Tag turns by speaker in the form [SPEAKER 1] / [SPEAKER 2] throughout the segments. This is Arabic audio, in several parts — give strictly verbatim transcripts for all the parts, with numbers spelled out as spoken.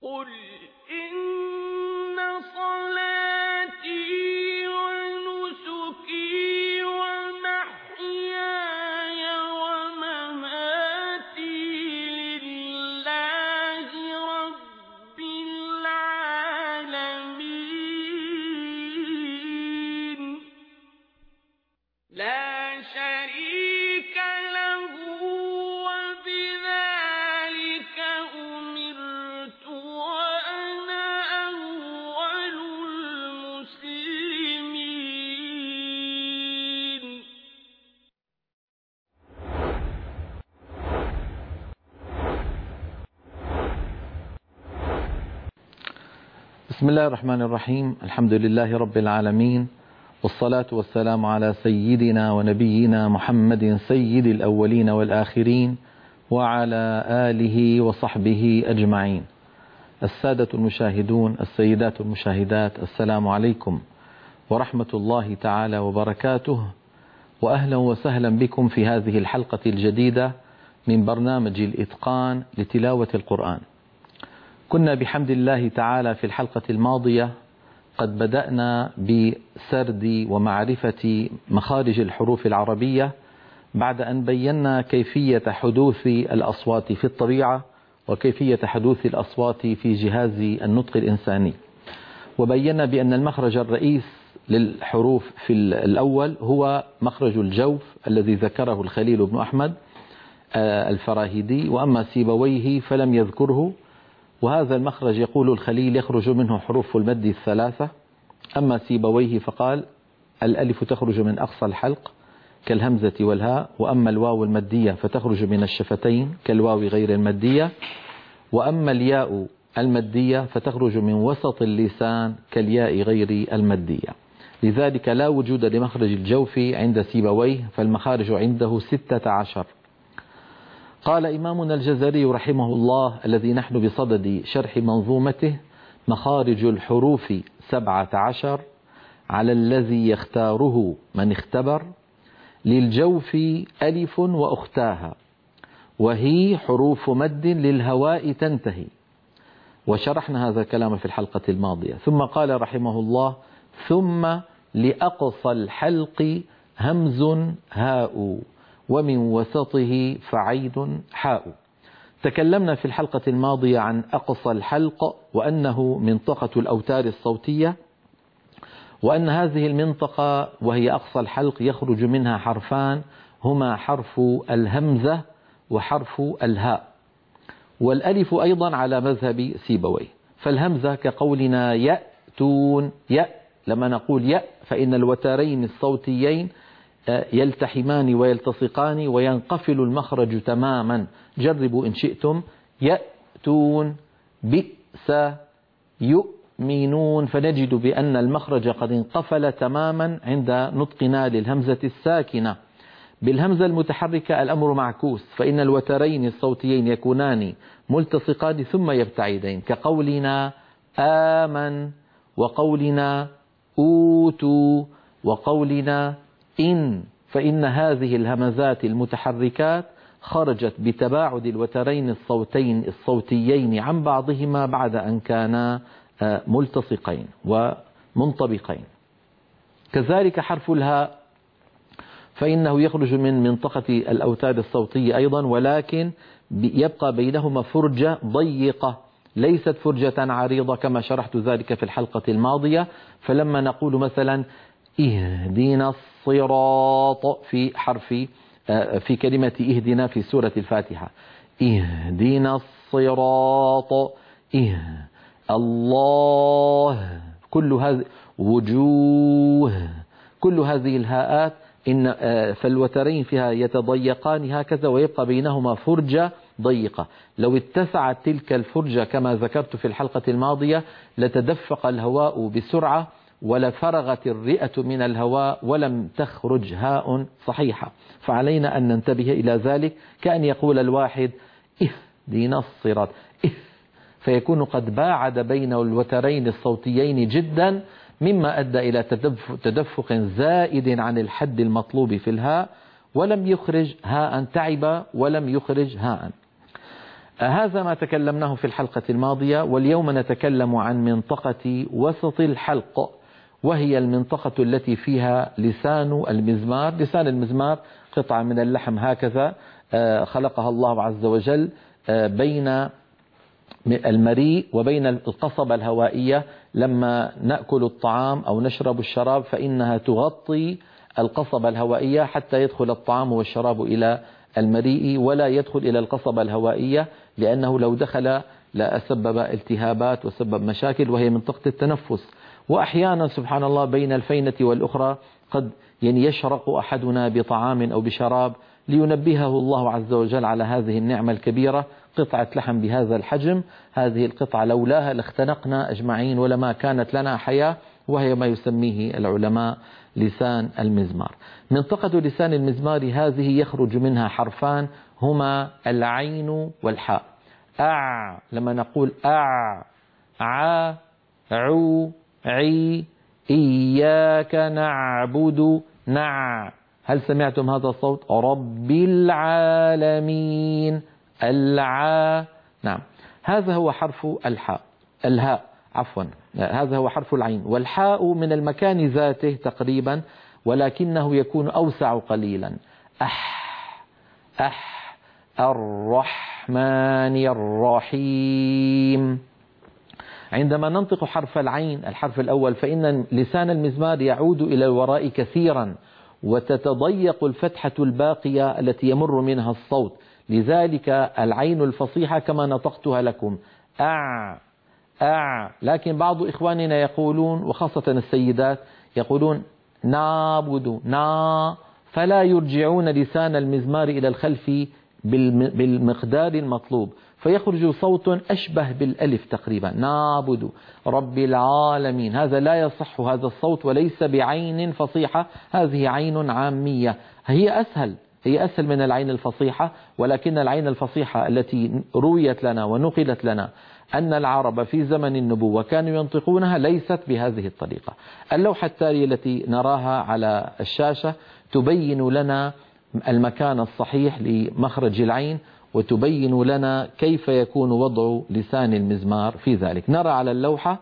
[SPEAKER 1] قل إن صلاتي ونسكي ومحياي ومماتي لله رب العالمين لا شريك له وبذلك أمرت وأنا أول المسلمين.
[SPEAKER 2] بسم الله الرحمن الرحيم. الحمد لله رب العالمين، والصلاة والسلام على سيدنا ونبينا محمد سيد الأولين والآخرين وعلى آله وصحبه أجمعين. السادة المشاهدون، السيدات المشاهدات، السلام عليكم ورحمة الله تعالى وبركاته، وأهلا وسهلا بكم في هذه الحلقة الجديدة من برنامج الإتقان لتلاوة القرآن. كنا بحمد الله تعالى في الحلقة الماضية قد بدأنا بسرد ومعرفة مخارج الحروف العربية بعد أن بينا كيفية حدوث الأصوات في الطبيعة وكيفية حدوث الأصوات في جهاز النطق الإنساني، وبينا بأن المخرج الرئيس للحروف في الأول هو مخرج الجوف الذي ذكره الخليل بن أحمد الفراهيدي، وأما سيبويه فلم يذكره. وهذا المخرج يقول الخليل يخرج منه حروف المد الثلاثة، أما سيبويه فقال الألف تخرج من أقصى الحلق كالهمزة والهاء، وأما الواو المدية فتخرج من الشفتين كالواو غير المدية، وأما الياء المدية فتخرج من وسط اللسان كالياء غير المدية. لذلك لا وجود لمخرج الجوف عند سيبويه، فالمخارج عنده ستة عشر. قال إمامنا الجزري رحمه الله الذي نحن بصدد شرح منظومته: مخارج الحروف سبعة عشر على الذي يختاره من اختبر، للجوف ألف وأختاها، وهي حروف مد للهواء تنتهي. وشرحنا هذا الكلام في الحلقة الماضية. ثم قال رحمه الله: ثم لأقصى الحلق همز هاء، ومن وسطه فعيد حاء. تكلمنا في الحلقة الماضية عن أقصى الحلق، وأنه منطقة الأوتار الصوتية، وأن هذه المنطقة وهي أقصى الحلق يخرج منها حرفان هما حرف الهمزة وحرف الهاء، والألف أيضا على مذهب سيبويه. فالهمزة كقولنا يأتون، يأ لما نقول يأ فإن الوترين الصوتيين يلتحمان ويلتصقان وينقفل المخرج تماما. جربوا إن شئتم: يأتون، بئس، يؤمنون، فنجد بأن المخرج قد انقفل تماما عند نطقنا للهمزة الساكنة. بالهمزة المتحركة الأمر معكوس، فإن الوترين الصوتيين يكونان ملتصقان ثم يبتعدين، كقولنا آمن، وقولنا أوتوا، وقولنا إن. فإن هذه الهمزات المتحركات خرجت بتباعد الوترين الصوتين الصوتيين عن بعضهما بعد أن كانا ملتصقين ومنطبقين. كذلك حرف الهاء فإنه يخرج من منطقة الأوتار الصوتية أيضا، ولكن يبقى بينهما فرجة ضيقة، ليست فرجة عريضة كما شرحت ذلك في الحلقة الماضية. فلما نقول مثلا اهدنا الصراط في حرف في كلمة اهدنا في سورة الفاتحة، اهدنا الصراط، إه الله، كل هذه وجوه، كل هذه الهاءات إن فالوترين فيها يتضيقان هكذا، ويبقى بينهما فرجة ضيقة. لو اتسعت تلك الفرجة كما ذكرت في الحلقة الماضية لتدفق الهواء بسرعة ولفرغت الرئة من الهواء ولم تخرج هاء صحيحة. فعلينا أن ننتبه إلى ذلك، كأن يقول الواحد اهدنا الصراط، فيكون قد باعد بين الوترين الصوتيين جدا، مما أدى إلى تدفق زائد عن الحد المطلوب في الهاء، ولم يخرج هاء، تعب ولم يخرج هاء. هذا ما تكلمناه في الحلقة الماضية، واليوم نتكلم عن منطقة وسط الحلق، وهي المنطقة التي فيها لسان المزمار. لسان المزمار قطعة من اللحم هكذا خلقها الله عز وجل بين المريء وبين القصبة الهوائية. لما نأكل الطعام أو نشرب الشراب فإنها تغطي القصبة الهوائية حتى يدخل الطعام والشراب إلى المريء ولا يدخل إلى القصبة الهوائية، لأنه لو دخل لأسبب التهابات وسبب مشاكل، وهي منطقة التنفس. وأحيانا سبحان الله بين الفينة والأخرى قد يعني يشرق أحدنا بطعام أو بشراب لينبهه الله عز وجل على هذه النعمة الكبيرة. قطعة لحم بهذا الحجم، هذه القطعة لولاها لاختنقنا أجمعين ولما كانت لنا حياة، وهي ما يسميه العلماء لسان المزمار. منطقة لسان المزمار هذه يخرج منها حرفان هما العين والحاء. أع، لما نقول أع، ع، عو، عي، إياك نعبد، نع. هل سمعتم هذا الصوت؟ رب العالمين، الع. نعم، هذا هو حرف الحاء. الهاء عفوا، هذا هو حرف العين. والحاء من المكان ذاته تقريبا، ولكنه يكون أوسع قليلا. أح، أح، الرحمن الرحيم. عندما ننطق حرف العين الحرف الأول فإن لسان المزمار يعود إلى الوراء كثيرا، وتتضيق الفتحة الباقية التي يمر منها الصوت. لذلك العين الفصيحة كما نطقتها لكم أع، أع. لكن بعض إخواننا يقولون، وخاصة السيدات، يقولون نعبد، نا، فلا يرجعون لسان المزمار إلى الخلف بالمقدار المطلوب، فيخرج صوت أشبه بالألف تقريبا، نعبد رب العالمين. هذا لا يصح، هذا الصوت وليس بعين فصيحة، هذه عين عامية. هي أسهل هي أسهل من العين الفصيحة، ولكن العين الفصيحة التي رويت لنا ونقلت لنا أن العرب في زمن النبوة كانوا ينطقونها ليست بهذه الطريقة. اللوحة التالية التي نراها على الشاشة تبين لنا المكان الصحيح لمخرج العين، وتبين لنا كيف يكون وضع لسان المزمار في ذلك. نرى على اللوحة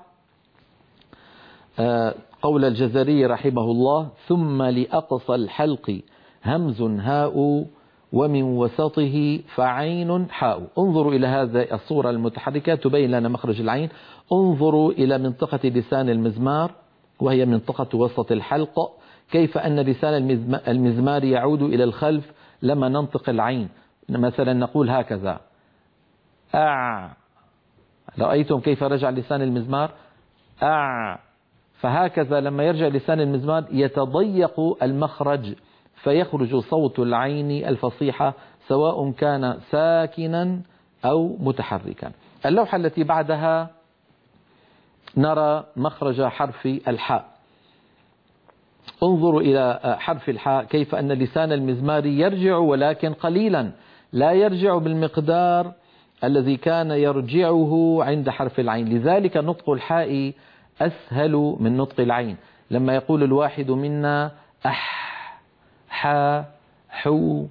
[SPEAKER 2] قول الجزري رحمه الله: ثم لأقصى الحلق همز هاء ومن وسطه فعين حاء. انظروا إلى هذه الصورة المتحركة تبين لنا مخرج العين. انظروا إلى منطقة لسان المزمار وهي منطقة وسط الحلق، كيف أن لسان المزمار يعود إلى الخلف لما ننطق العين. مثلا نقول هكذا أع، رأيتم كيف رجع لسان المزمار؟ أع. فهكذا لما يرجع لسان المزمار يتضيق المخرج فيخرج صوت العين الفصيحة سواء كان ساكنا أو متحركا. اللوحة التي بعدها نرى مخرج حرف الحاء. انظروا إلى حرف الحاء كيف أن لسان المزمار يرجع ولكن قليلا، لا يرجع بالمقدار الذي كان يرجعه عند حرف العين. لذلك نطق الحاء أسهل من نطق العين. لما يقول الواحد منا أح، حا، حو،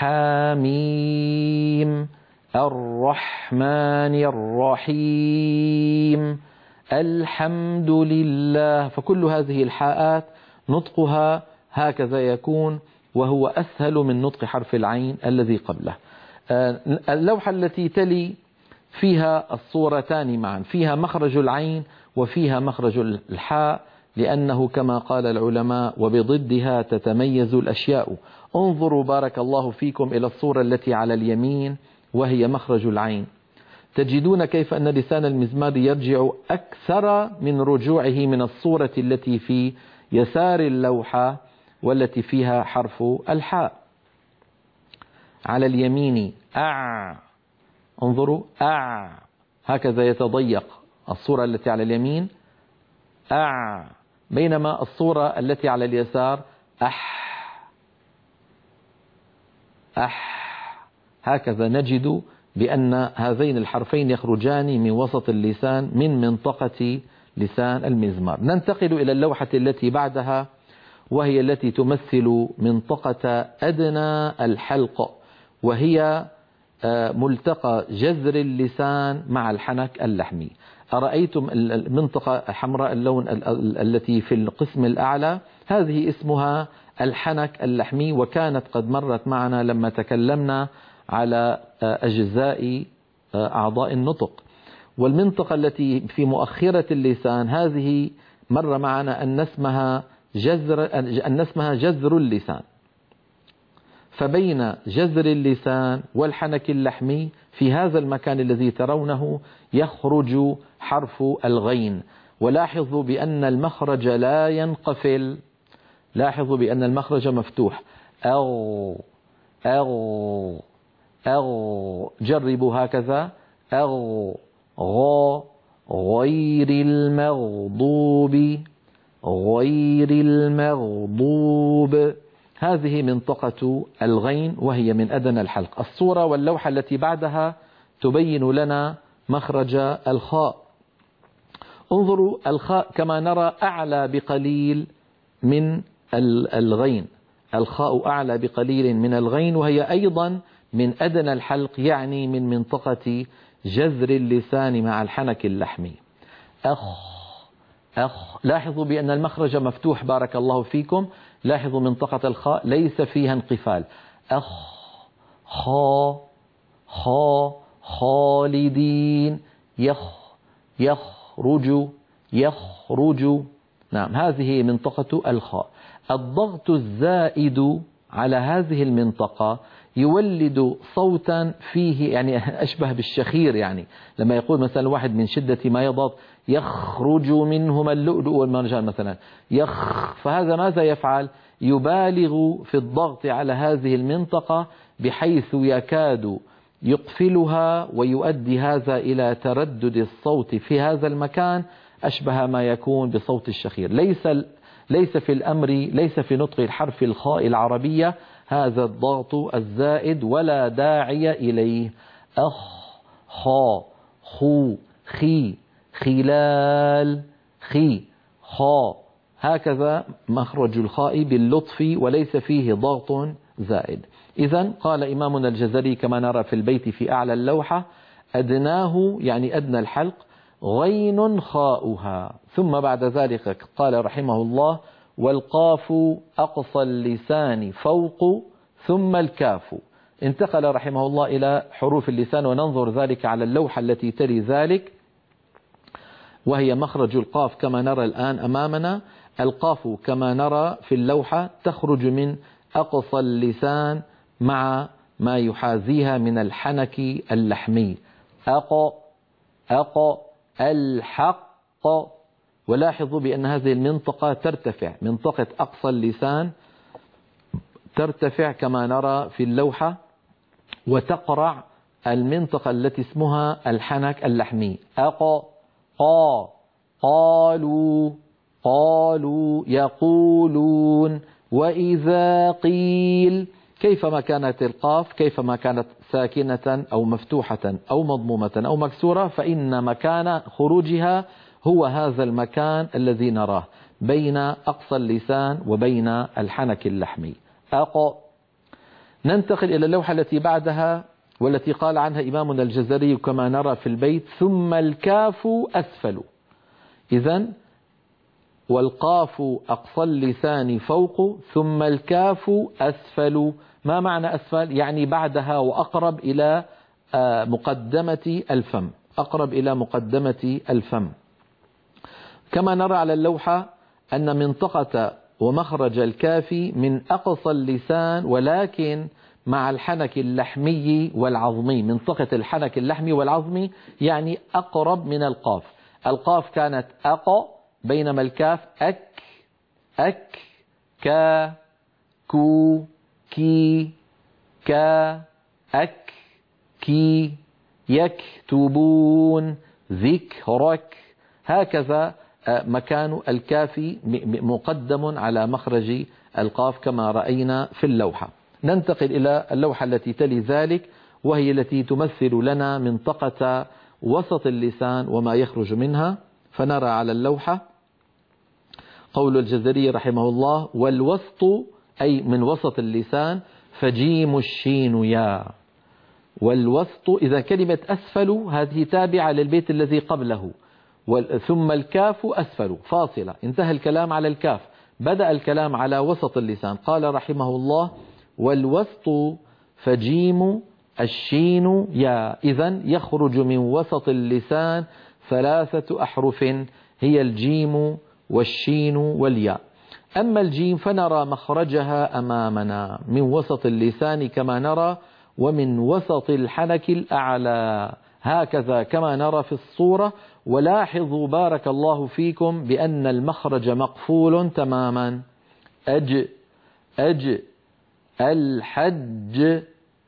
[SPEAKER 2] حاميم، الرحمن الرحيم، الحمد لله، فكل هذه الحاءات نطقها هكذا يكون، وهو أسهل من نطق حرف العين الذي قبله. اللوحة التي تلي فيها الصورتان معا، فيها مخرج العين وفيها مخرج الحاء، لأنه كما قال العلماء وبضدها تتميز الأشياء. انظروا بارك الله فيكم إلى الصورة التي على اليمين وهي مخرج العين، تجدون كيف أن لسان المزمار يرجع أكثر من رجوعه من الصورة التي في يسار اللوحة والتي فيها حرف الحاء. على اليمين أع، انظروا أع، هكذا يتضيق الصورة التي على اليمين أع، بينما الصورة التي على اليسار أح، أح. هكذا نجد بأن هذين الحرفين يخرجان من وسط اللسان من منطقة لسان المزمار. ننتقل إلى اللوحة التي بعدها وهي التي تمثل منطقة أدنى الحلق، وهي ملتقى جذر اللسان مع الحنك اللحمي. أرأيتم المنطقة حمراء اللون التي في القسم الأعلى؟ هذه اسمها الحنك اللحمي، وكانت قد مرت معنا لما تكلمنا على أجزاء أعضاء النطق. والمنطقة التي في مؤخرة اللسان هذه مر معنا أن اسمها جذر أن اسمها جذر اللسان. فبين جذر اللسان والحنك اللحمي في هذا المكان الذي ترونه يخرج حرف الغين. ولاحظوا بأن المخرج لا ينقفل، لاحظوا بأن المخرج مفتوح. أو أو أو جربوا هكذا. أو غ غير المغضوب غير المغضوب. هذه منطقة الغين وهي من أدنى الحلق. الصورة واللوحة التي بعدها تبين لنا مخرج الخاء. انظروا الخاء كما نرى أعلى بقليل من الغين، الخاء أعلى بقليل من الغين، وهي أيضا من أدنى الحلق، يعني من منطقة جذر اللسان مع الحنك اللحمي. أخ أخ لاحظوا بأن المخرج مفتوح بارك الله فيكم. لاحظوا منطقة الخاء ليس فيها انقفال. أخ خا خا خالدين. يخ يخرج يخرج. نعم، هذه منطقة الخاء. الضغط الزائد على هذه المنطقة يولد صوتا فيه يعني أشبه بالشخير، يعني لما يقول مثلا واحد من شدة ما يضغط يخرج منهما اللؤلؤ والمرجان مثلا يخ، فهذا ماذا يفعل؟ يبالغ في الضغط على هذه المنطقة بحيث يكاد يقفلها، ويؤدي هذا إلى تردد الصوت في هذا المكان أشبه ما يكون بصوت الشخير. ليس ليس في الأمر ليس في نطق الحرف الخاء العربية هذا الضغط الزائد ولا داعي إليه. أخ خا خو خي خلال خي خا، هكذا مخرج الخاء باللطف وليس فيه ضغط زائد. إذن قال إمامنا الجزري كما نرى في البيت في أعلى اللوحة: أدناه يعني أدنى الحلق غين خاؤها. ثم بعد ذلك قال رحمه الله: والقاف أقصى اللسان فوق ثم الكاف. انتقل رحمه الله إلى حروف اللسان، وننظر ذلك على اللوحة التي تلي ذلك، وهي مخرج القاف كما نرى الآن أمامنا. القاف كما نرى في اللوحة تخرج من أقصى اللسان مع ما يحاذيها من الحنك اللحمي. أق أق الحق. ولاحظوا بأن هذه المنطقة ترتفع، منطقة أقصى اللسان ترتفع كما نرى في اللوحة، وتقرع المنطقة التي اسمها الحنك اللحمي. أق قا قالوا قالوا يقولون. وإذا قيل، كيفما كانت القاف كيفما كانت ساكنة أو مفتوحة أو مضمومة أو مكسورة، فإن مكان خروجها هو هذا المكان الذي نراه بين أقصى اللسان وبين الحنك اللحمي. أق. ننتقل إلى اللوحة التي بعدها والتي قال عنها إمامنا الجزري كما نرى في البيت: ثم الكاف أسفل. إذن والقاف أقصى اللسان فوق، ثم الكاف أسفل. ما معنى أسفل؟ يعني بعدها وأقرب إلى مقدمة الفم، أقرب إلى مقدمة الفم. كما نرى على اللوحة أن منطقة ومخرج الكاف من أقصى اللسان، ولكن مع الحنك اللحمي والعظمي. منطقة الحنك اللحمي والعظمي يعني أقرب من القاف. القاف كانت أق، بينما الكاف أك أك كا كو كي كا أك كي يكتبون ذكرك. هكذا مكان الكاف مقدم على مخرج القاف كما رأينا في اللوحة. ننتقل إلى اللوحة التي تلي ذلك، وهي التي تمثل لنا منطقة وسط اللسان وما يخرج منها. فنرى على اللوحة قول الجزري رحمه الله: والوسط أي من وسط اللسان فجيم الشين يا. والوسط. إذا كلمة أسفل هذه تابعة للبيت الذي قبله، ثم الكاف أسفل فاصلة، انتهى الكلام على الكاف، بدأ الكلام على وسط اللسان. قال رحمه الله: والوسط فجيم الشين يا. إذن يخرج من وسط اللسان ثلاثة أحرف هي الجيم والشين والياء. أما الجيم فنرى مخرجها أمامنا من وسط اللسان كما نرى، ومن وسط الحنك الأعلى هكذا كما نرى في الصورة. ولاحظوا بارك الله فيكم بأن المخرج مقفول تماما. أج أج الحج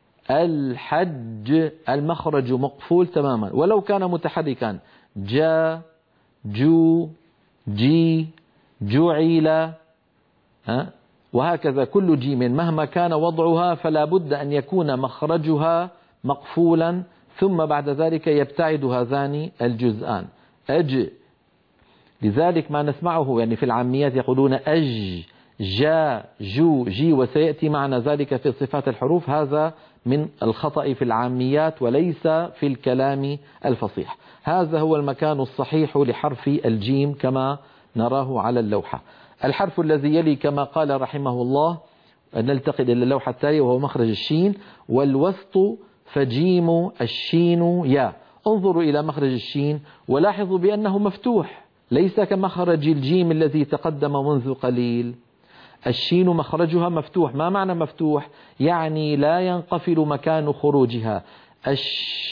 [SPEAKER 2] الحج المخرج مقفول تماما، ولو كان متحركا جا جو جي جعل، وهكذا كل جيم مهما كان وضعها فلا بد أن يكون مخرجها مقفولا، ثم بعد ذلك يبتعد هذان الجزءان. أج، لذلك ما نسمعه يعني في العاميات يقولون أج جا جو جي، وسيأتي معنا ذلك في صفات الحروف. هذا من الخطأ في العاميات وليس في الكلام الفصيح. هذا هو المكان الصحيح لحرف الجيم كما نراه على اللوحة. الحرف الذي يلي كما قال رحمه الله، نلتقي إلى اللوحة التالية وهو مخرج الشين. والوسط فجيم الشين يا. انظروا إلى مخرج الشين ولاحظوا بأنه مفتوح، ليس كمخرج الجيم الذي تقدم منذ قليل. الشين مخرجها مفتوح. ما معنى مفتوح؟ يعني لا ينقفل مكان خروجها. أش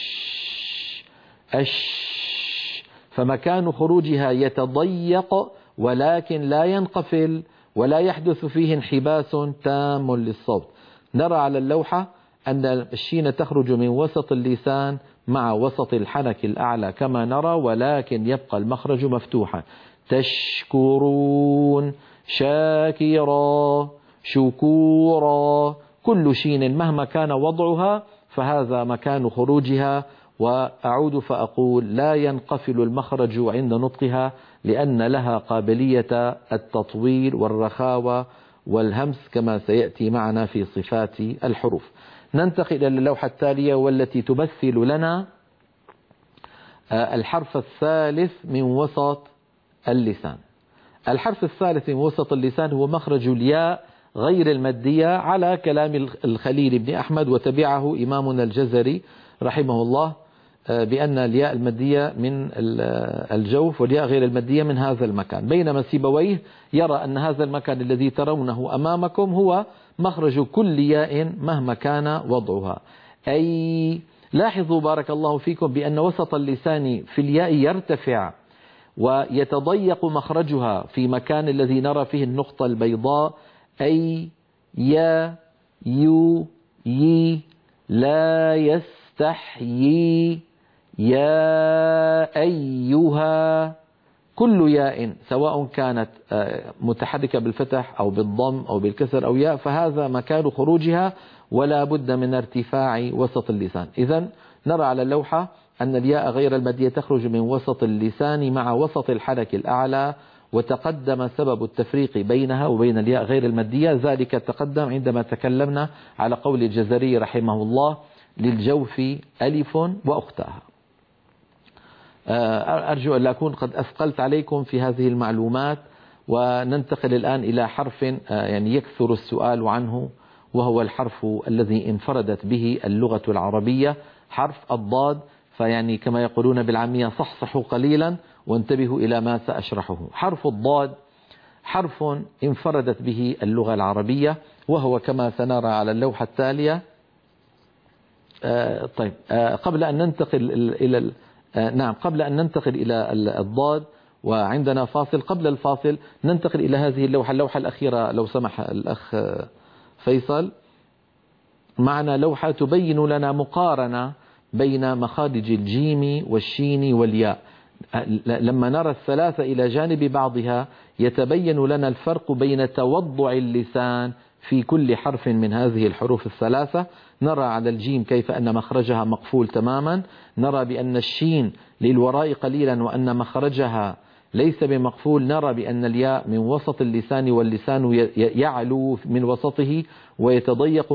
[SPEAKER 2] أش فمكان خروجها يتضيق ولكن لا ينقفل ولا يحدث فيه انحباس تام للصوت. نرى على اللوحة أن الشين تخرج من وسط اللسان مع وسط الحنك الأعلى كما نرى، ولكن يبقى المخرج مفتوحا. تشكرون، شاكرا، شكورا، كل شين مهما كان وضعها فهذا مكان خروجها. وأعود فأقول: لا ينقفل المخرج عند نطقها لأن لها قابلية التطويل والرخاوة والهمس كما سيأتي معنا في صفات الحروف. ننتقل إلى اللوحة التالية والتي تمثل لنا الحرف الثالث من وسط اللسان. الحرف الثالث من وسط اللسان هو مخرج الياء غير المادية على كلام الخليل بن أحمد، وتبعه إمامنا الجزري رحمه الله بأن الياء المادية من الجوف والياء غير المادية من هذا المكان، بينما سيبويه يرى أن هذا المكان الذي ترونه أمامكم هو مخرج كل ياء مهما كان وضعها. أي لاحظوا بارك الله فيكم بأن وسط اللسان في الياء يرتفع ويتضيق مخرجها في مكان الذي نرى فيه النقطة البيضاء. أي يا يو يي لا يستحيي يا أيها. كل ياء سواء كانت متحركة بالفتح أو بالضم أو بالكسر أو ياء فهذا مكان خروجها ولا بد من ارتفاع وسط اللسان. إذن نرى على اللوحة أن الياء غير المادية تخرج من وسط اللسان مع وسط الحنك الأعلى، وتقدم سبب التفريق بينها وبين الياء غير المادية. ذلك تقدم عندما تكلمنا على قول الجزري رحمه الله: للجوف ألف وأختها. أرجو أن لا أكون قد أثقلت عليكم في هذه المعلومات. وننتقل الآن إلى حرف يعني يكثر السؤال عنه، وهو الحرف الذي انفردت به اللغة العربية، حرف الضاد. فيعني كما يقولون بالعامية صحصحوا قليلا وانتبهوا إلى ما سأشرحه. حرف الضاد حرف انفردت به اللغة العربية، وهو كما سنرى على اللوحة التالية. آه طيب آه قبل أن ننتقل إلى آه نعم قبل أن ننتقل إلى الضاد وعندنا فاصل، قبل الفاصل ننتقل إلى هذه اللوحة اللوحة الأخيرة لو سمح الأخ فيصل. معنا لوحة تبين لنا مقارنة بين مخارج الجيم والشين والياء. لما نرى الثلاثة إلى جانب بعضها يتبين لنا الفرق بين توضع اللسان في كل حرف من هذه الحروف الثلاثة. نرى على الجيم كيف أن مخرجها مقفول تماما، نرى بأن الشين للوراء قليلا وأن مخرجها ليس بمقفول. نرى بأن الياء من وسط اللسان واللسان يعلو من وسطه ويتضيق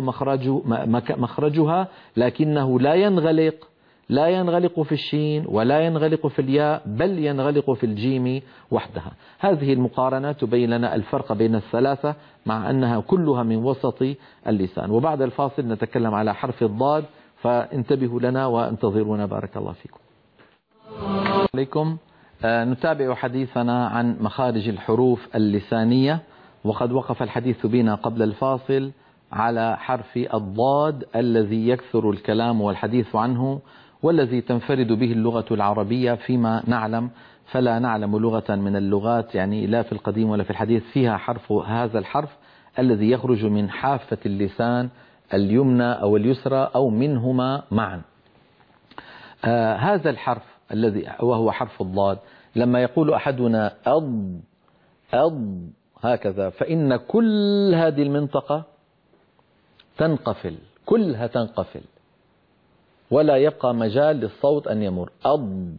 [SPEAKER 2] مخرجها، لكنه لا ينغلق لا ينغلق في الشين ولا ينغلق في الياء، بل ينغلق في الجيم وحدها. هذه المقارنة تبين لنا الفرق بين الثلاثة مع أنها كلها من وسط اللسان. وبعد الفاصل نتكلم على حرف الضاد، فانتبهوا لنا وانتظرونا. بارك الله فيكم. عليكم. نتابع حديثنا عن مخارج الحروف اللسانية، وقد وقف الحديث بنا قبل الفاصل على حرف الضاد الذي يكثر الكلام والحديث عنه، والذي تنفرد به اللغة العربية فيما نعلم، فلا نعلم لغة من اللغات يعني لا في القديم ولا في الحديث فيها حرف هذا الحرف الذي يخرج من حافة اللسان اليمنى أو اليسرى أو منهما معا. آه هذا الحرف الذي وهو حرف الضاد، لما يقول أحدنا أض أض هكذا، فإن كل هذه المنطقة تنقفل، كلها تنقفل ولا يبقى مجال للصوت أن يمر. أض.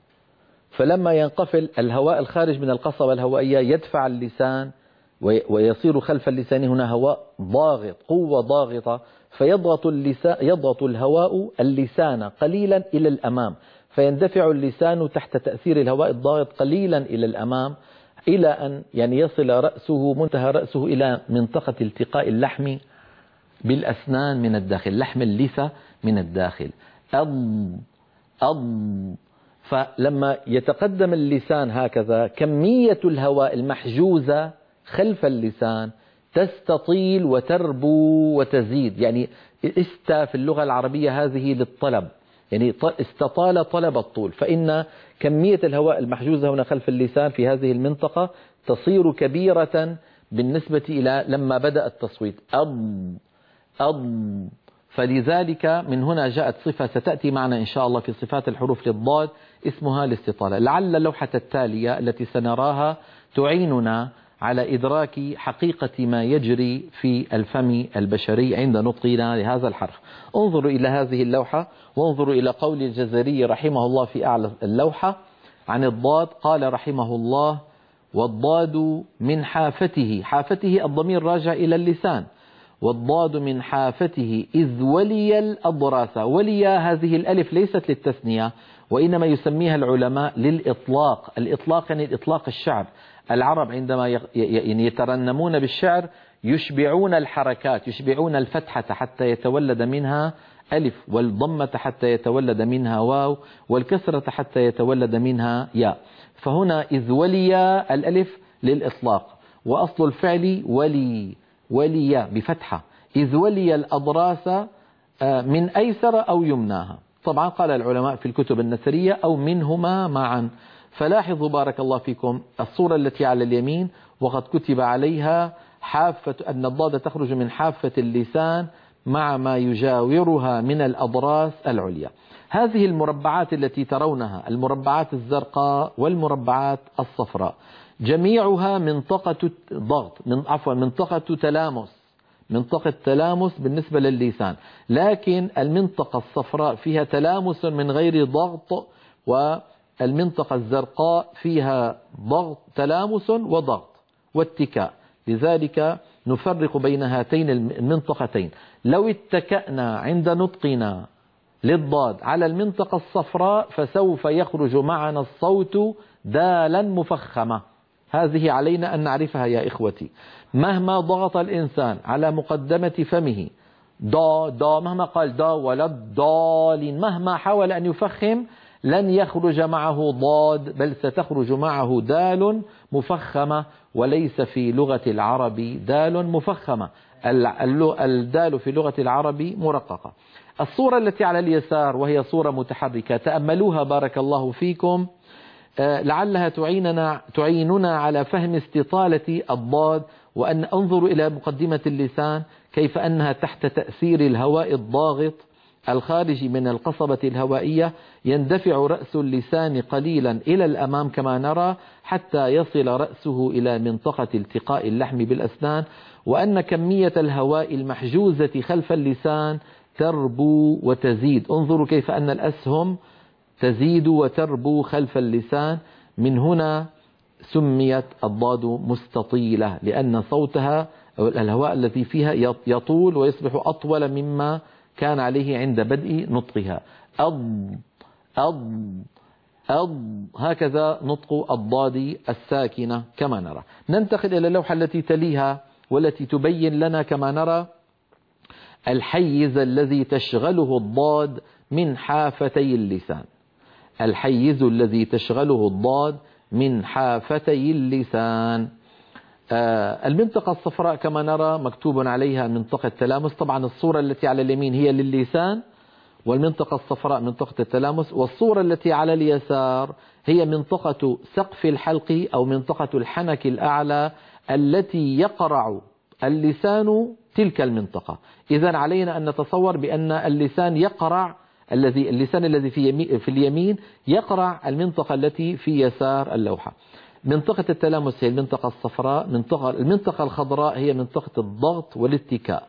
[SPEAKER 2] فلما ينقفل الهواء الخارج من القصبة الهوائية يدفع اللسان ويصير خلف اللسان هنا هواء ضاغط، قوة ضاغطة، فيضغط اللسان يضغط الهواء اللسان قليلا إلى الأمام، فيندفع اللسان تحت تأثير الهواء الضاغط قليلا إلى الأمام، إلى أن يعني يصل رأسه منتهى رأسه إلى منطقة التقاء اللحم بالأسنان من الداخل، لحم اللثة من الداخل. أض أض. فلما يتقدم اللسان هكذا كمية الهواء المحجوزة خلف اللسان تستطيل وتربو وتزيد. يعني است في اللغة العربية هذه للطلب، يعني استطال طلب الطول، فإن كمية الهواء المحجوزة هنا خلف اللسان في هذه المنطقة تصير كبيرة بالنسبة إلى لما بدأ التصويت. أض أض. فلذلك من هنا جاءت صفة ستأتي معنا إن شاء الله في صفات الحروف للضاد اسمها الاستطالة. لعل اللوحة التالية التي سنراها تعيننا على إدراك حقيقة ما يجري في الفم البشري عند نطقنا لهذا الحرف. انظروا إلى هذه اللوحة وانظروا إلى قول الجزري رحمه الله في أعلى اللوحة عن الضاد. قال رحمه الله: والضاد من حافته، حافته الضمير راجع إلى اللسان، والضاد من حافته إذ ولي الأضراس. ولي هذه الألف ليست للتثنية، وإنما يسميها العلماء للإطلاق. الإطلاق يعني الإطلاق الشعر. العرب عندما يترنمون بالشعر يشبعون الحركات، يشبعون الفتحة حتى يتولد منها ألف، والضمة حتى يتولد منها واو، والكسرة حتى يتولد منها ياء. فهنا إذ ولي الألف للإطلاق، وأصل الفعل ولي، ولي بفتحة. إذ ولي الأضراس من أيسر أو يمناها. طبعا قال العلماء في الكتب النثرية أو منهما معا. فلاحظوا بارك الله فيكم الصورة التي على اليمين وقد كتب عليها حافة، أن الضاد تخرج من حافة اللسان مع ما يجاورها من الأضراس العليا. هذه المربعات التي ترونها، المربعات الزرقاء والمربعات الصفراء، جميعها منطقة ضغط، من عفوا منطقة تلامس، منطقة تلامس بالنسبة للسان، لكن المنطقة الصفراء فيها تلامس من غير ضغط، والمنطقة الزرقاء فيها ضغط، تلامس وضغط واتكاء. لذلك نفرق بين هاتين المنطقتين. لو اتكأنا عند نطقنا للضاد على المنطقة الصفراء فسوف يخرج معنا الصوت دالا مفخمة. هذه علينا أن نعرفها يا إخوتي. مهما ضغط الإنسان على مقدمة فمه دا دا، مهما قال دا ولا الضالين، مهما حاول أن يفخم لن يخرج معه ضاد، بل ستخرج معه دال مفخمة، وليس في لغة العرب دال مفخمة. الدال في لغة العرب مرققة. الصورة التي على اليسار وهي صورة متحركة، تأملوها بارك الله فيكم، لعلها تعيننا تعيننا على فهم استطالة الضاد. وأن انظروا إلى مقدمة اللسان كيف أنها تحت تأثير الهواء الضاغط الخارج من القصبة الهوائية، يندفع رأس اللسان قليلا إلى الأمام كما نرى حتى يصل رأسه إلى منطقة التقاء اللحم بالأسنان، وأن كمية الهواء المحجوزة خلف اللسان تربو وتزيد. انظروا كيف أن الأسهم تزيد وتربو خلف اللسان. من هنا سميت الضاد مستطيلة لأن صوتها أو الهواء الذي فيها يطول ويصبح أطول مما كان عليه عند بدء نطقها. أض أض أض هكذا نطق الضاد الساكنة كما نرى. ننتقل إلى اللوحة التي تليها والتي تبين لنا كما نرى الحيز الذي تشغله الضاد من حافتي اللسان. الحيز الذي تشغله الضاد من حافتي اللسان. آه المنطقة الصفراء كما نرى مكتوب عليها منطقة التلامس. طبعا الصورة التي على اليمين هي للسان والمنطقة الصفراء منطقة التلامس، والصورة التي على اليسار هي منطقة سقف الحلق أو منطقة الحنك الأعلى التي يقرع اللسان تلك المنطقة. إذن علينا أن نتصور بأن اللسان يقرع الذي اللسان الذي في يمين في اليمين يقرع المنطقة التي في يسار اللوحة. منطقة التلامس هي المنطقة الصفراء، منطقة المنطقة الخضراء هي منطقة الضغط والاتكاء.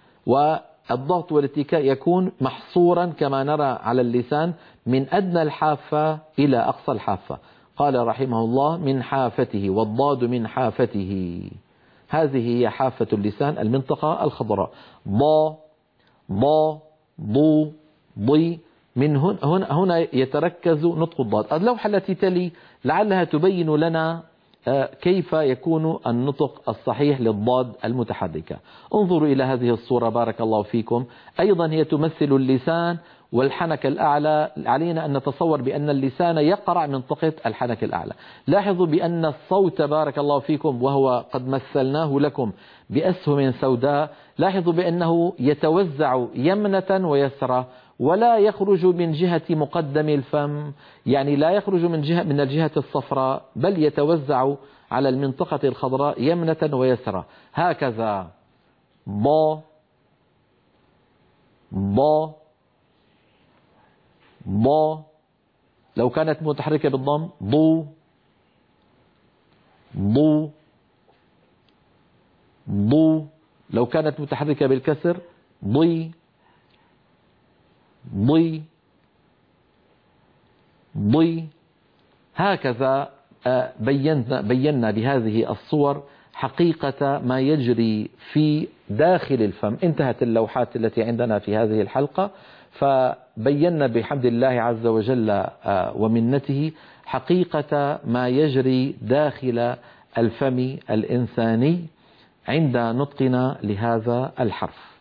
[SPEAKER 2] والضغط والاتكاء يكون محصورا كما نرى على اللسان من أدنى الحافة إلى أقصى الحافة. قال رحمه الله من حافته، والضاد من حافته. هذه هي حافة اللسان المنطقة الخضراء. ضا ضا ضو ضي. من هنا هنا يتركز نطق الضاد. اللوحة التي تلي لعلها تبين لنا كيف يكون النطق الصحيح للضاد المتحركة. انظروا إلى هذه الصورة بارك الله فيكم. أيضا هي تمثل اللسان والحنك الأعلى. علينا أن نتصور بأن اللسان يقرع منطقة الحنك الأعلى. لاحظوا بأن الصوت بارك الله فيكم وهو قد مثلناه لكم بأسهم سوداء، لاحظوا بأنه يتوزع يمنة ويسرى ولا يخرج من جهة مقدم الفم، يعني لا يخرج من جهة من الجهة الصفراء بل يتوزع على المنطقة الخضراء يمنة ويسرى. هكذا ضا ضا ضا. لو كانت متحركة بالضم ضو ضو ضو. لو كانت متحركة بالكسر ضي ضي ضي. هكذا بينا بينا بهذه الصور حقيقة ما يجري في داخل الفم. انتهت اللوحات التي عندنا في هذه الحلقة، فبينا بحمد الله عز وجل ومنته حقيقة ما يجري داخل الفم الإنساني عند نطقنا لهذا الحرف.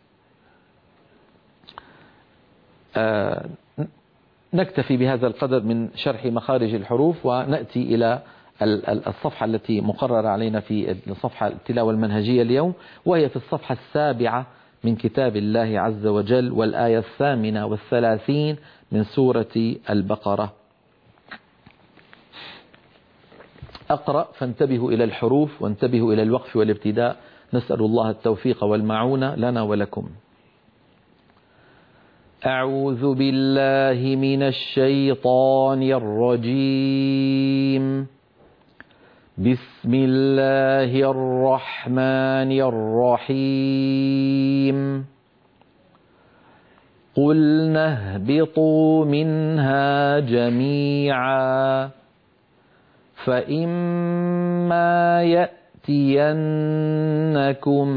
[SPEAKER 2] نكتفي بهذا القدر من شرح مخارج الحروف ونأتي إلى الصفحة التي مقررة علينا في الصفحة التلاوة المنهجية اليوم، وهي في الصفحة السابعة من كتاب الله عز وجل والآية الثامنة والثلاثين من سورة البقرة. أقرأ فانتبهوا إلى الحروف وانتبهوا إلى الوقف والابتداء. نسأل الله التوفيق والمعونة لنا ولكم. أعوذ بالله من الشيطان الرجيم. بسم الله الرحمن الرحيم. قلنا اهبطوا منها جميعا فإما يأتينكم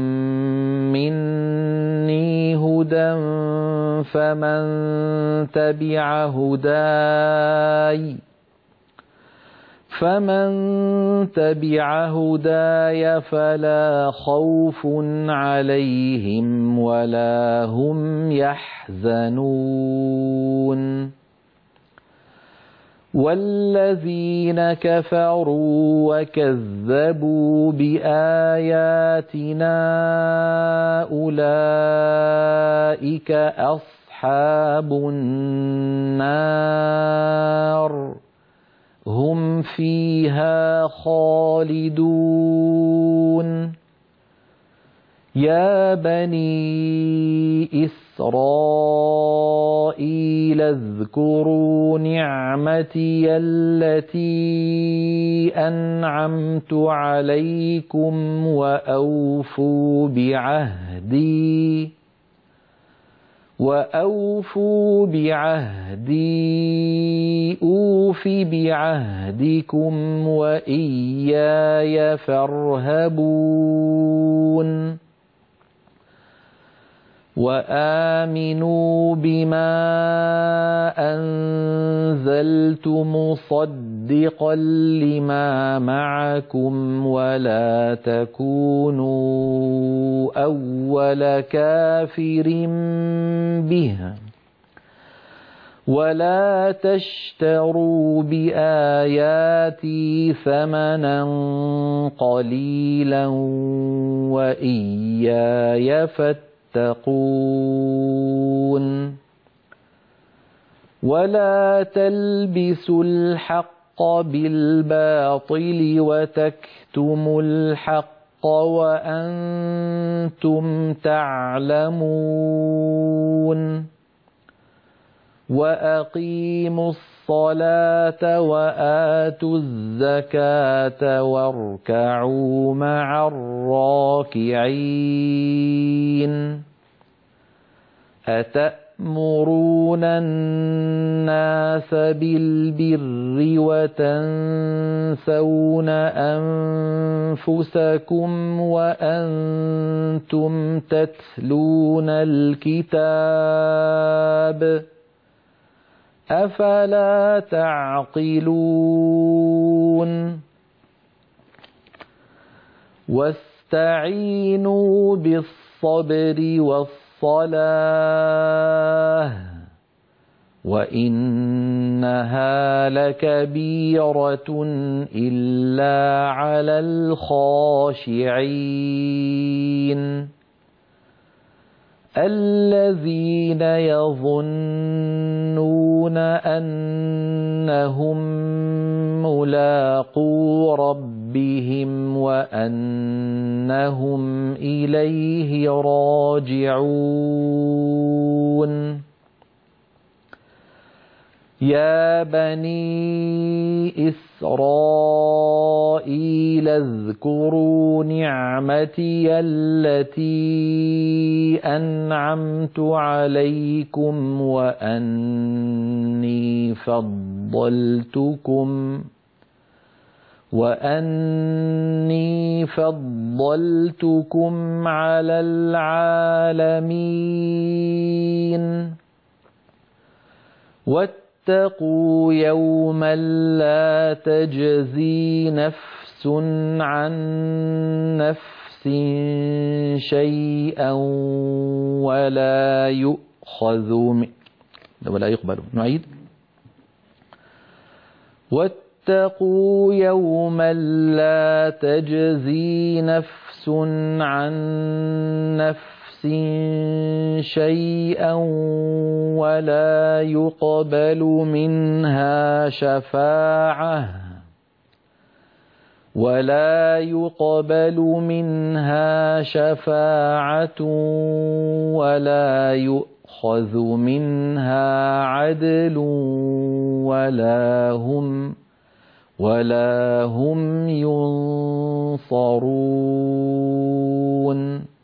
[SPEAKER 2] مني هدى فمن تبع هداي فمن تبع هداي فلا خوف عليهم ولا هم يحزنون. والذين كفروا وكذبوا بآياتنا أولئك أصحاب النار هم فيها خالدون. يا بني إسرائيل اذكروا نعمتي التي أنعمت عليكم وأوفوا بعهدي وأوفوا بعهدي أوف بعهدكم وإياي فارهبون وآمنوا بما أنزلت مصدقا لما معكم ولا تكونوا أول كافر به ولا تشتروا بآياتي ثمنا قليلا وإياي فاتقون ولا تلبسوا الحق بالباطل وتكتموا الحق وأنتم تعلمون وأقيموا الصلاة وآتوا الزكاة واركعوا مع الراكعين أتأمرون الناس بالبر وتنسون أنفسكم وأنتم تتلون الكتاب أفلا تعقلون واستعينوا بالصبر والصلاة وإنها لكبيرة إلا على الخاشعين الذين يظنون أنهم ملاقو ربهم وأنهم إليه راجعون يا بني إسرائيل اذكروا نعمتي التي أنعمت عليكم وأني فضلتكم وأني فضلتكم على العالمين واتقوا يوما لا تجزي نفس عن نفس شيئا ولا يؤخذ من ولا يقبل نعيد واتقوا يوما لا تجزي نفس عن نفس شيئا ولا يقبل منها شفاعة ولا يقبل منها شفاعة ولا يؤخذ منها عدل ولا هم ولا هم ينصرون.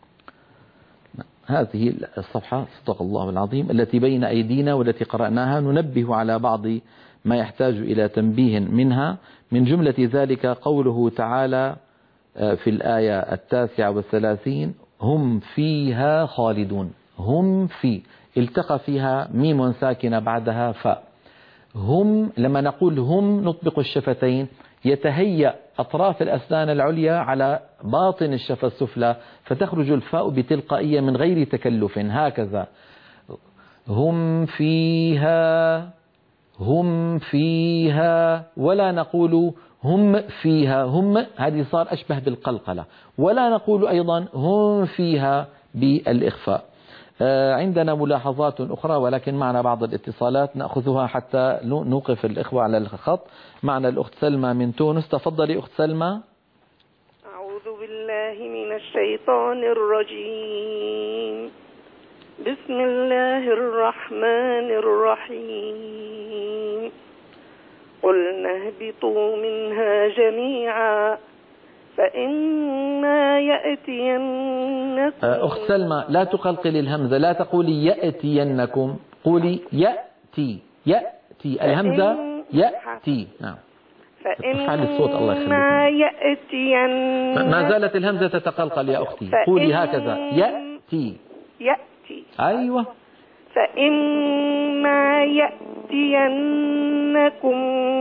[SPEAKER 2] هذه الصفحة صدق الله العظيم التي بين أيدينا والتي قرأناها ننبه على بعض ما يحتاج إلى تنبيه منها. من جملة ذلك قوله تعالى في الآية التاسعة والثلاثين هم فيها خالدون. هم في التقى فيها ميم ساكنة بعدها فاء. هم لما نقول هم نطبق الشفتين يتهيأ أطراف الأسنان العليا على باطن الشفة السفلى فتخرج الفاء بتلقائية من غير تكلف هكذا. هم فيها هم فيها ولا نقول هم فيها هم هذه صار أشبه بالقلقلة ولا نقول أيضا هم فيها بالإخفاء. عندنا ملاحظات أخرى ولكن معنا بعض الاتصالات نأخذها حتى نوقف الإخوة على الخط. معنا الأخت سلمى من تونس. تفضلي أخت سلمى.
[SPEAKER 3] أعوذ بالله من الشيطان الرجيم. بسم الله الرحمن الرحيم. قلنا اهبطوا منها جميعا فإما يأتينكم.
[SPEAKER 2] أخت سلمى لا تقلقلي الهمزة، لا تقولي يأتينكم، قولي يأتي. يأتي الهمزة يأتي. نعم. تفعل الصوت الله
[SPEAKER 3] فإما
[SPEAKER 2] يخليك.
[SPEAKER 3] يأتين
[SPEAKER 2] ما زالت الهمزة تتقلقل يا أختي، قولي هكذا يأتي.
[SPEAKER 3] يأتي.
[SPEAKER 2] أيوة.
[SPEAKER 3] فإما يأتينكم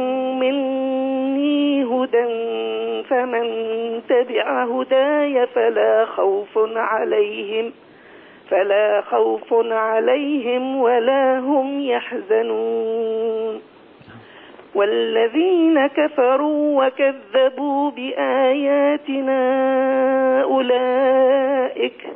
[SPEAKER 3] مني هدى فمن تبع هداي فلا خوف عليهم فلا خوف عليهم ولا هم يحزنون. والذين كفروا وكذبوا بآياتنا أولئك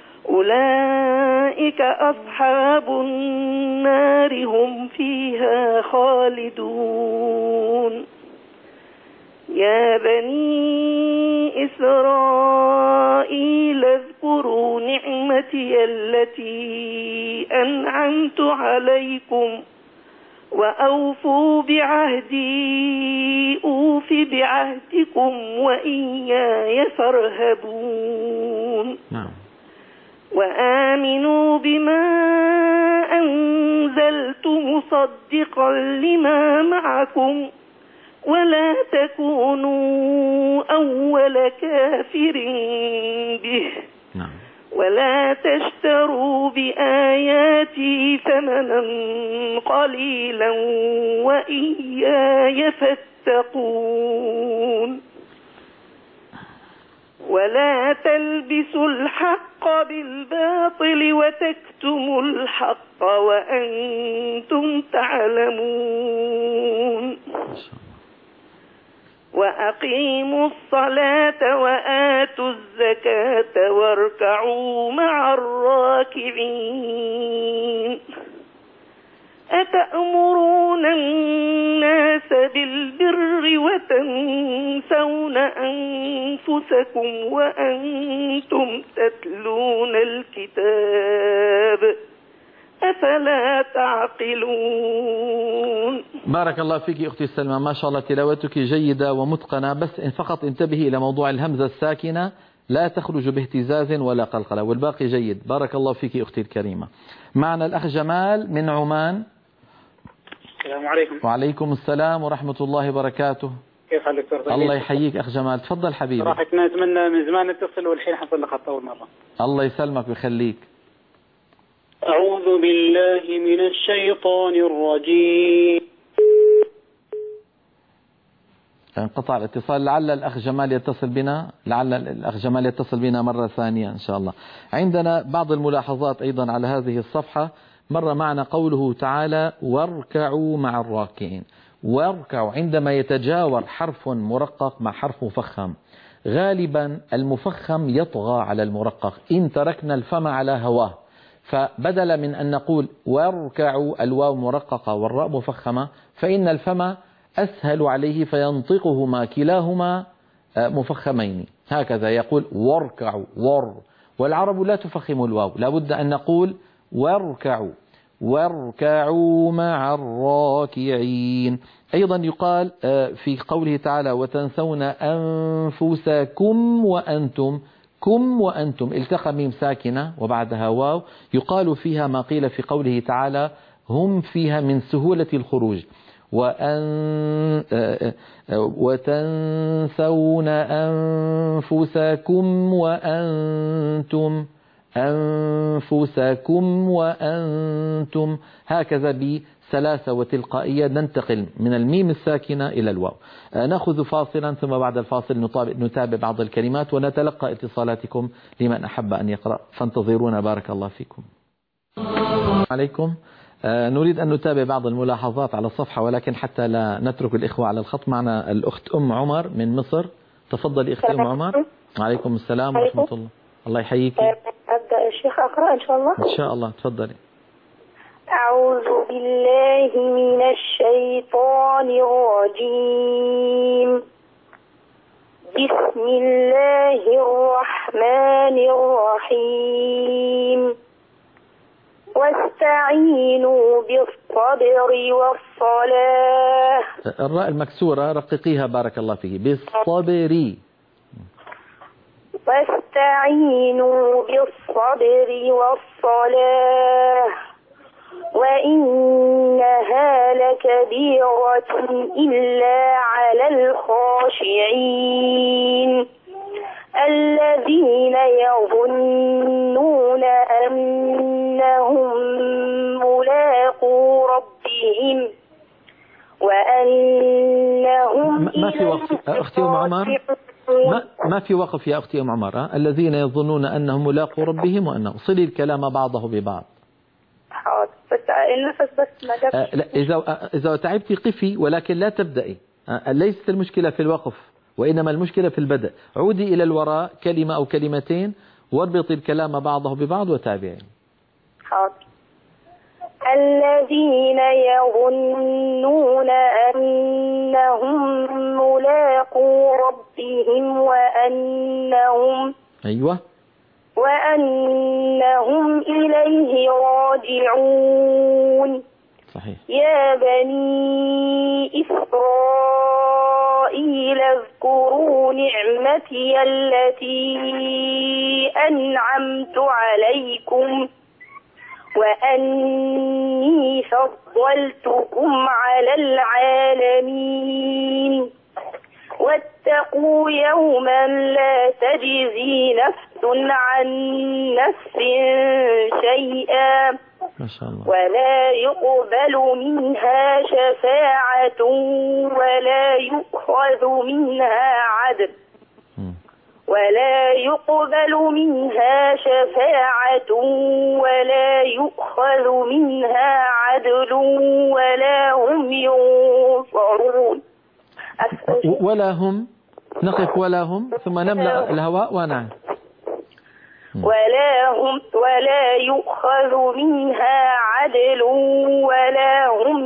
[SPEAKER 3] أولئك أصحاب النار هم فيها خالدون. يا بني إسرائيل اذكروا نعمتي التي أنعمت عليكم وأوفوا بعهدي أوف بعهدكم وإياي فارهبون.
[SPEAKER 2] نعم.
[SPEAKER 3] وآمنوا بما أنزلت مصدقا لما معكم ولا تكونوا أول كافر به.
[SPEAKER 2] نعم.
[SPEAKER 3] ولا تشتروا بآياتي ثمنا قليلا وإياي فاتقون. ولا تلبسوا الحق بالباطل وتكتموا الحق وأنتم تعلمون. وأقيموا الصلاة وآتوا الزكاة واركعوا مع الراكعين. أتأمرون الناس بالبر وتنسون أنفسكم وأنتم تتلون الكتاب أفلا تعقلون.
[SPEAKER 2] بارك الله فيك أختي سلمى، ما شاء الله تلاوتك جيدة ومتقنة، بس إن فقط انتبهي إلى موضوع الهمزة الساكنة لا تخرج باهتزاز ولا قلقلة، والباقي جيد. بارك الله فيك أختي الكريمة. معنا الأخ جمال من عمان.
[SPEAKER 4] السلام عليكم.
[SPEAKER 2] وعليكم السلام ورحمة الله وبركاته.
[SPEAKER 4] كيف حالك دكتور؟
[SPEAKER 2] الله يحييك أخ جمال، تفضل حبيبي.
[SPEAKER 4] صراحة كنا نتمنى من زمان نتصل والحين حصل لك خط أول مرة.
[SPEAKER 2] الله يسلمك ويخليك.
[SPEAKER 4] أعوذ بالله من الشيطان الرجيم.
[SPEAKER 2] انقطع الاتصال، لعل الأخ جمال يتصل بنا، لعل الأخ جمال يتصل بنا مرة ثانية إن شاء الله. عندنا بعض الملاحظات أيضا على هذه الصفحة. مر معنا قوله تعالى واركعوا مع الراكعين. واركعوا عندما يتجاور حرف مرقق مع حرف مفخم، غالبا المفخم يطغى على المرقق إن تركنا الفم على هواه، فبدل من أن نقول واركعوا الواو مرققة والراء مفخمة فإن الفم أسهل عليه فينطقهما كلاهما مفخمين، هكذا يقول واركعوا ور، والعرب لا تفخم الواو، لابد أن نقول واركعوا واركعوا مع الراكعين. أيضا يقال في قوله تعالى وتنسون أنفسكم وأنتم، كم وأنتم التقى ميم ساكنة وبعدها واو، يقال فيها ما قيل في قوله تعالى هم فيها من سهولة الخروج. وأن وتنسون أنفسكم وأنتم أنفسكم وأنتم، هكذا بسلاسة وتلقائية ننتقل من الميم الساكنة إلى الواو. نأخذ فاصلا ثم بعد الفاصل نتابع بعض الكلمات ونتلقى اتصالاتكم لمن أحب أن يقرأ، فانتظرونا. بارك الله فيكم. عليكم. نريد أن نتابع بعض الملاحظات على الصفحة، ولكن حتى لا نترك الإخوة على الخط معنا الأخت أم عمر من مصر. تفضلي أختي أم عمر. عليكم السلام ورحمة الله. الله يحييك.
[SPEAKER 5] أبدأ يا شيخ أقرأ إن شاء الله.
[SPEAKER 2] إن شاء الله تفضلي.
[SPEAKER 5] أعوذ بالله من الشيطان الرجيم. بسم الله الرحمن الرحيم. واستعينوا بالصبر والصلاة.
[SPEAKER 2] الراء المكسورة رققيها بارك الله فيك. بالصبر.
[SPEAKER 5] واستعينوا بالصبر والصلاة وإنها لكبيرة إلا على الخاشعين الذين يظنون أنهم ملاقو ربهم وأنهم
[SPEAKER 2] ما في وقف أختي أم عمر، ما, ما في وقف يا أختي أم عمر. أه؟ الذين يظنون أنهم ملاقو ربهم وأنهم صلي الكلام بعضه ببعض.
[SPEAKER 5] حاضر بس النفس بس ما جابش.
[SPEAKER 2] أه لا، إذا إذا تعبتي قفي ولكن لا تبدأي. أه ليست المشكلة في الوقف وإنما المشكلة في البدء. عودي إلى الوراء كلمة أو كلمتين واربطي الكلام بعضه ببعض وتابعي.
[SPEAKER 5] حاضر. الذين يظنون أنهم ملاقو ربهم وأنهم
[SPEAKER 2] أيوة
[SPEAKER 5] وأنهم إليه راجعون.
[SPEAKER 2] صحيح.
[SPEAKER 5] يا بني إسرائيل اذكروا نعمتي التي أنعمت عليكم وأني فضلتكم على العالمين واتقوا يوما لا تجزي نفس عن نفس شيئا
[SPEAKER 2] ما شاء الله.
[SPEAKER 5] ولا يقبل منها شفاعة ولا يؤخذ منها عدل ولا يقبل منها شفاعة ولا يؤخذ منها عدل ولا هم ينصرون.
[SPEAKER 2] ولا هم، نقف ولا هم ثم نملأ الهواء ونعم.
[SPEAKER 5] ولا هم ولا يؤخذ منها عدل ولا هم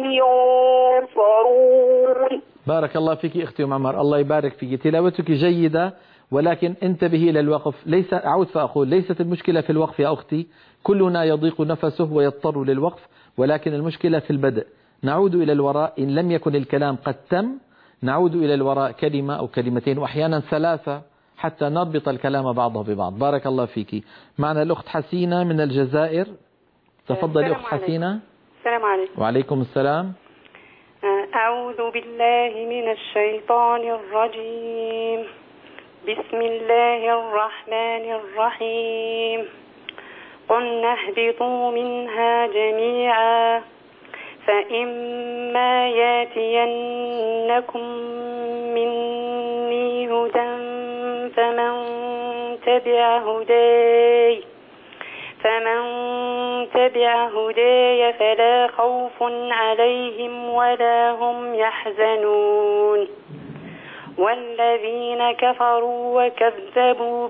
[SPEAKER 5] ينصرون.
[SPEAKER 2] بارك الله فيك أختي أم عمر، الله يبارك فيك، تلاوتك جيدة ولكن انتبهي إلى الوقف. ليس أعود فأقول ليست المشكلة في الوقف يا أختي، كلنا يضيق نفسه ويضطر للوقف، ولكن المشكلة في البدء. نعود إلى الوراء إن لم يكن الكلام قد تم، نعود إلى الوراء كلمة أو كلمتين وأحيانا ثلاثة حتى نربط الكلام بعضه ببعض. بارك الله فيك. معنا الأخت حسينة من الجزائر. تفضلي أخت حسينة.
[SPEAKER 6] السلام عليكم.
[SPEAKER 2] وعليكم السلام.
[SPEAKER 6] أعوذ بالله من الشيطان الرجيم. بسم الله الرحمن الرحيم. قلنا اهبطوا منها جميعا فإما ياتينكم مني هدى فمن تبع هداي فمن تبع هداي فلا خوف عليهم ولا هم يحزنون والذين كفروا وكذبوا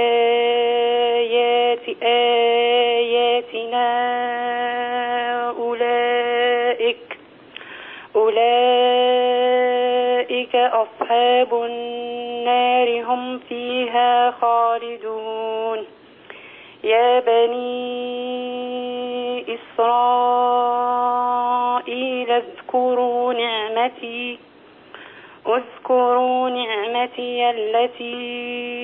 [SPEAKER 6] بآيات آياتنا أولئك أولئك أصحاب النار هم فيها خالدون. يا بني إسرائيل اذكروا نعمتي اذكروا نعمتي التي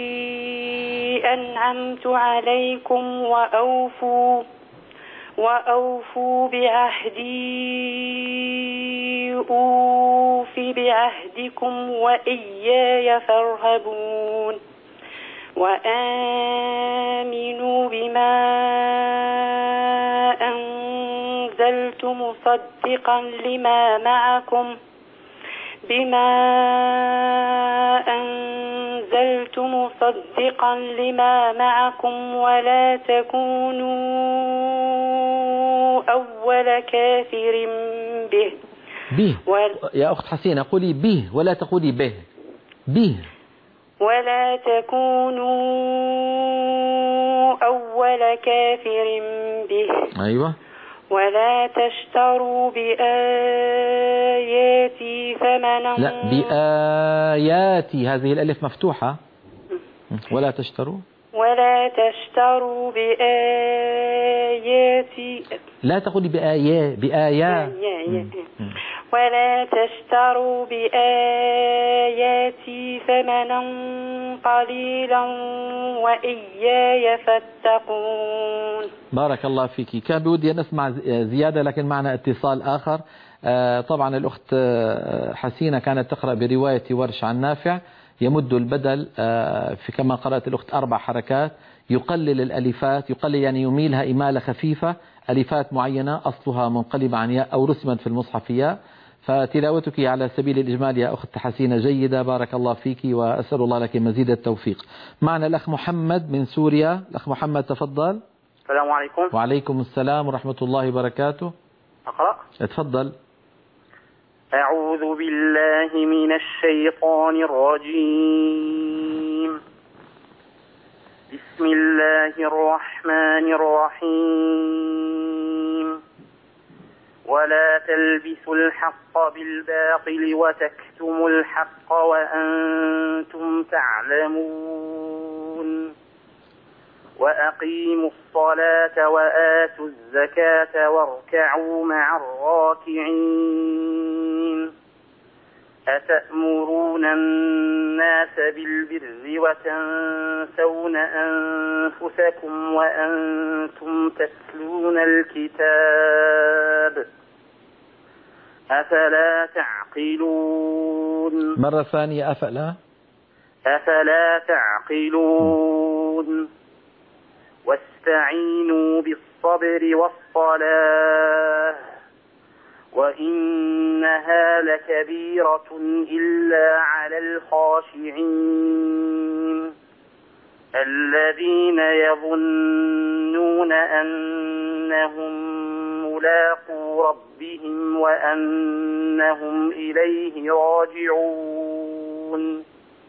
[SPEAKER 6] أنعمت عليكم وأوفوا وأوفوا بعهدي أوف بعهدكم وإياي فارهبون. وآمنوا بما أنزلت مصدقا لما معكم بما أنزلت مصدقا لما معكم ولا تكونوا أول كافر به
[SPEAKER 2] به يا أخت حسينة قولي به ولا تقولي به به
[SPEAKER 6] ولا تكونوا أول كافر به.
[SPEAKER 2] أيوة.
[SPEAKER 6] ولا تشتروا بآياتي ثمنا.
[SPEAKER 2] لا بآياتي هذه الألف مفتوحة. ولا تشتروا
[SPEAKER 6] ولا تشتروا بآياتي
[SPEAKER 2] لا تقولي بآيات بآيات
[SPEAKER 6] ولا تشتروا بآياتي به ثمنا قليلا وإياي فاتقون.
[SPEAKER 2] بارك الله فيك. كان بودي أن أسمع زيادة لكن معنا اتصال آخر. طبعا الأخت حسينة كانت تقرأ برواية ورش عن نافع، يمد البدل في كما قرأت الأخت أربع حركات، يقلل الألفات، يقلل يعني يميلها إمالة خفيفة، ألفات معينة أصلها منقلب عن ياء أو رسمت في المصحف ياء. فتلاوتك على سبيل الإجمال يا أخت حسينة جيدة، بارك الله فيك وأسأل الله لك مزيد التوفيق. معنا الأخ محمد من سوريا. الأخ محمد تفضل.
[SPEAKER 4] السلام عليكم.
[SPEAKER 2] وعليكم السلام ورحمة الله وبركاته.
[SPEAKER 4] أقرأ.
[SPEAKER 2] اتفضل.
[SPEAKER 4] أعوذ بالله من الشيطان الرجيم. بسم الله الرحمن الرحيم. ولا تلبسوا الحق بالباطل وتكتموا الحق وأنتم تعلمون. وأقيموا الصلاة وآتوا الزكاة واركعوا مع الراكعين. أتأمرون الناس بالبر وتنسون أنفسكم وأنتم تتلون الكتاب أفلا تعقلون.
[SPEAKER 2] مرة ثانية أفلا
[SPEAKER 4] أفلا تعقلون. واستعينوا بالصبر والصلاة وإنها لكبيرة إلا على الخاشعين الذين يظنون أنهم ملاقو ربهم وأنهم إليه راجعون.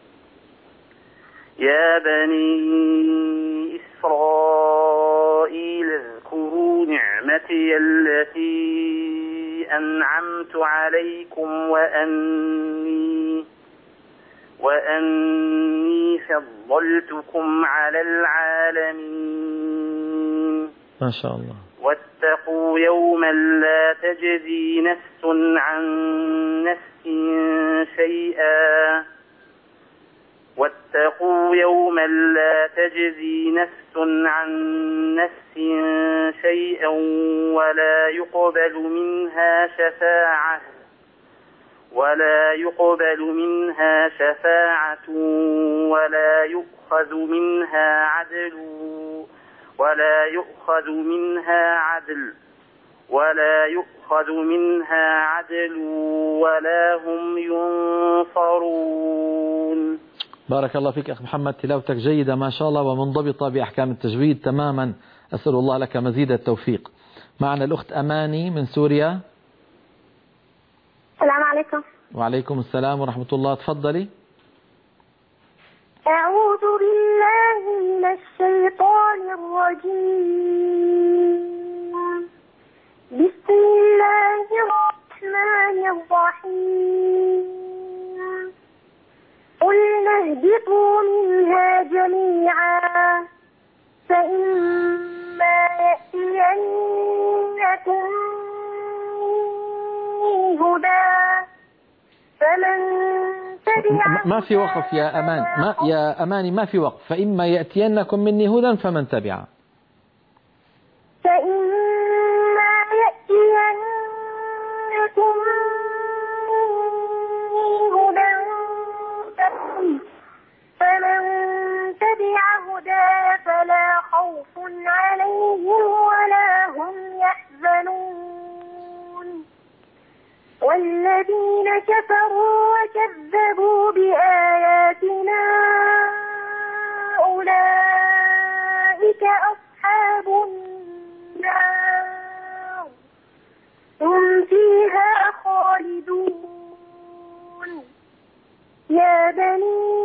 [SPEAKER 4] يا بني إسرائيل اذكروا نعمتي التي أنعمت عليكم وأني وأني فضلتكم على العالمين.
[SPEAKER 2] ما شاء الله.
[SPEAKER 4] واتقوا يوما لا تجزي نفس عن نفس شيئا واتقوا يوما لا تجزي نفس عن نفس شيئا ولا يقبل منها شفاعة ولا يقبل منها شفاعة ولا يؤخذ منها عدل ولا يؤخذ منها عدل ولا يؤخذ منها عدل ولا هم ينصرون.
[SPEAKER 2] بارك الله فيك أخ محمد، تلاوتك جيدة ما شاء الله ومنضبطة بأحكام التجويد تماما، أسأل الله لك مزيد التوفيق. معنا الأخت أماني من سوريا.
[SPEAKER 5] السلام عليكم.
[SPEAKER 2] وعليكم السلام ورحمة الله، تفضلي.
[SPEAKER 5] أعوذ بالله من الشيطان الرجيم. بسم الله الرحمن الرحيم. قلنا اهبطوا منها جميعا فإما يأتينكم هدى فمن تبع
[SPEAKER 2] ما في وقف يا أمان، ما يا أماني ما في وقف. فإما يأتينكم مني هدى فمن تبع
[SPEAKER 5] فإما يأتينكم هدى فمن تبع هدى فلا خوف عليهم ولا هم يحزنون. والذين كفروا وكذبوا بآياتنا أولئك أصحاب النار هم فيها خالدون. يا بني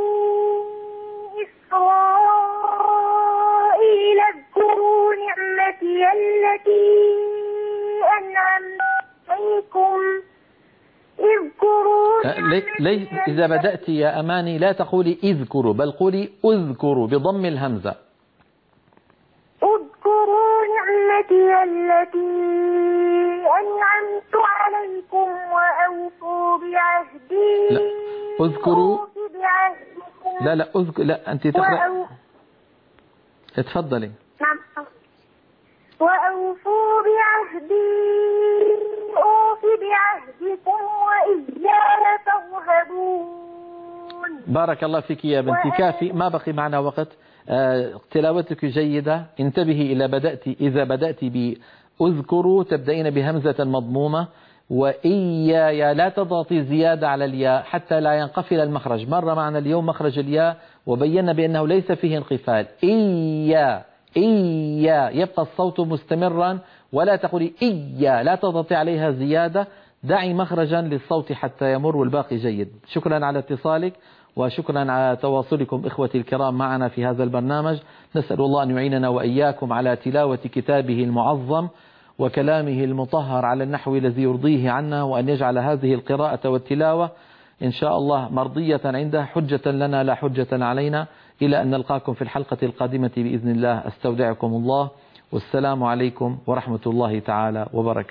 [SPEAKER 5] إسرائيل اذكروا نعمتي التي أنعمت عليكم اذكروا
[SPEAKER 2] لي لي إذا بدأت يا أماني لا تقولي اذكروا بل قولي اذكروا بضم الهمزة.
[SPEAKER 5] اذكروا نعمتي التي أنعمت عليكم وأوفوا بعهدي
[SPEAKER 2] لا. اذكروا
[SPEAKER 5] بعهدي
[SPEAKER 2] لا لا أذكر لا أنت تقرأ.
[SPEAKER 5] وأو...
[SPEAKER 2] اتفضلي.
[SPEAKER 5] نعم. وأوفوا بعهدي أوف بعهدكم وإياي فارهبون.
[SPEAKER 2] بارك الله فيك يا بنتي. كافي، ما بقي معنا وقت. آه تلاوتك جيدة. انتبهي إلى بدأت إذا بدأت بأذكروا تبدأين بهمزة مضمومة، وإياي لا تضغطي زيادة على الياء حتى لا ينقفل المخرج. مر معنا اليوم مخرج الياء وبينا بأنه ليس فيه انقفال. إيا إيا يبقى الصوت مستمرا، ولا تقولي إيا، لا تضغطي عليها زيادة، دعي مخرجا للصوت حتى يمر والباقي جيد. شكرا على اتصالك وشكرا على تواصلكم إخوتي الكرام معنا في هذا البرنامج. نسأل الله أن يعيننا وإياكم على تلاوة كتابه المعظم وكلامه المطهر على النحو الذي يرضيه عنا، وأن يجعل هذه القراءة والتلاوة إن شاء الله مرضية عنده، حجة لنا لا حجة علينا. إلى أن نلقاكم في الحلقة القادمة بإذن الله. أستودعكم الله، والسلام عليكم ورحمة الله تعالى وبركاته.